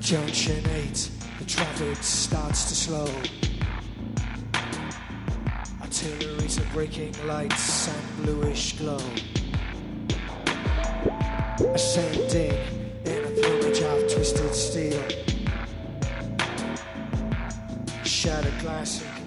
Junction 8, the traffic starts to slow. Artillery's are breaking lights and bluish glow. Ascending in a plumage of twisted steel. Shattered glass and